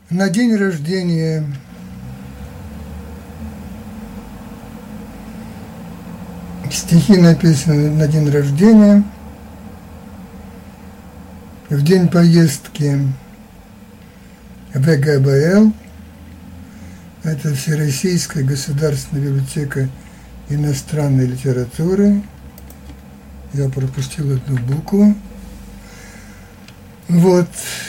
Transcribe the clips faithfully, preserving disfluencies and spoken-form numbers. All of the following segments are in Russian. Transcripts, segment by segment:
На день рождения стихи написаны на день рождения, в день поездки в э гэ бэ эл, это Всероссийская государственная библиотека иностранной литературы. Я пропустил одну букву. Вот.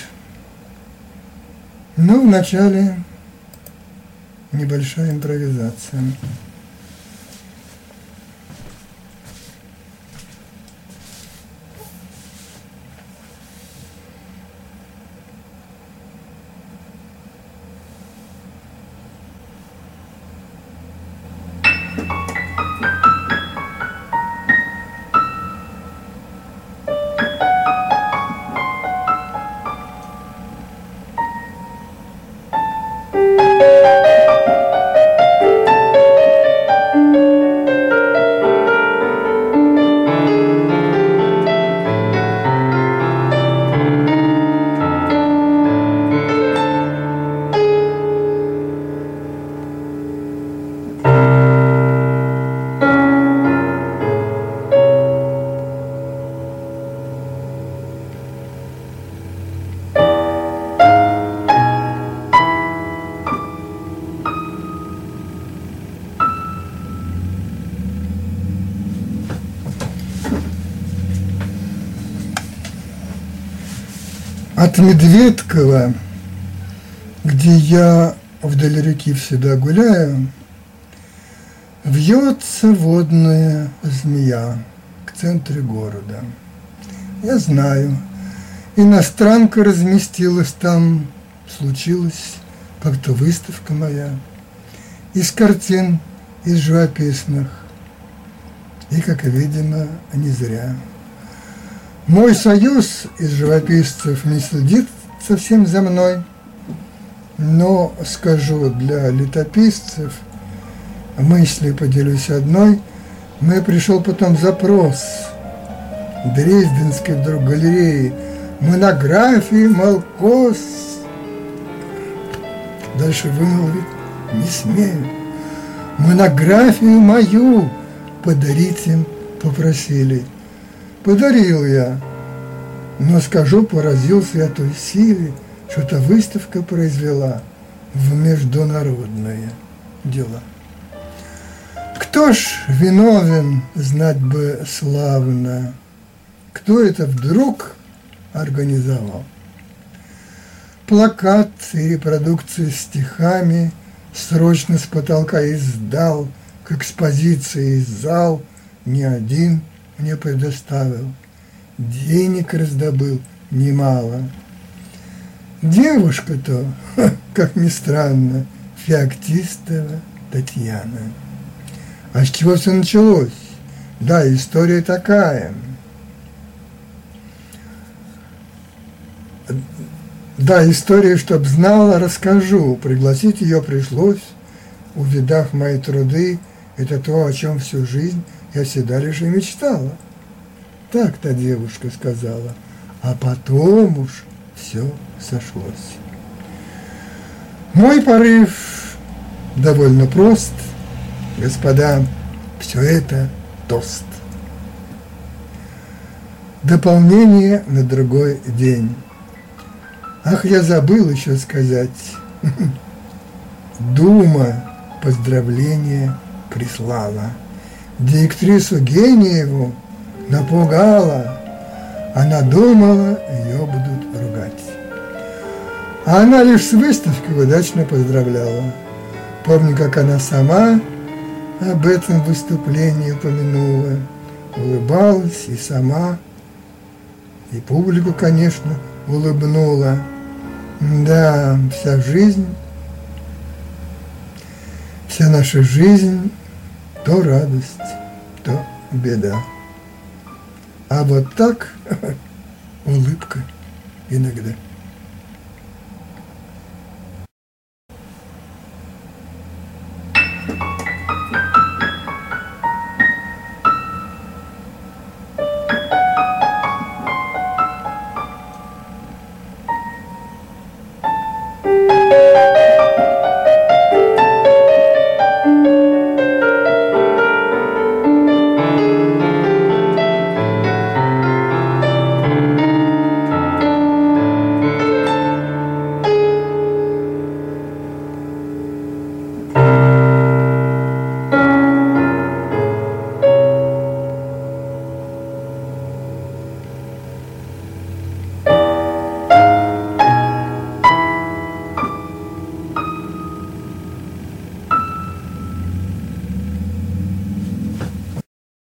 Ну, вначале небольшая импровизация. От Медведкова, где я вдоль реки всегда гуляю, вьется водная змея к центру города. Я знаю, иностранка разместилась там, случилась как-то выставка моя, из картин, из живописных, и, как видимо, не зря. Мой союз из живописцев не следит совсем за мной, но скажу для летописцев, мысли поделюсь одной. Мне пришел потом запрос Дрезденской вдруг галереи, монографии Малкос. Дальше вымолвить не смею. Монографию мою подарить им попросили. Подарил я, но, скажу, поразился я той силе, что эта выставка произвела в международные дела. Кто ж виновен, знать бы славно, кто это вдруг организовал? Плакат и репродукции стихами срочно с потолка издал, к экспозиции из зал не один мне предоставил, денег раздобыл немало. Девушка-то, как ни странно, Феоктистова Татьяна. А с чего все началось? Да, история такая. Да, историю, чтоб знала, расскажу. Пригласить ее пришлось, увидав мои труды, это то, о чем всю жизнь я всегда лишь и мечтала. Так та девушка сказала, а потом уж все сошлось. Мой порыв довольно прост, господа, все это тост. Дополнение на другой день. Ах, я забыл еще сказать. Дума поздравления прислала. Директрису Гениеву напугала. Она думала, ее будут ругать. А она лишь с выставки удачно поздравляла. Помню, как она сама об этом выступлении упомянула. Улыбалась и сама, и публику, конечно, улыбнула. Да, вся жизнь, вся наша жизнь то радость, то беда. А вот так улыбка иногда.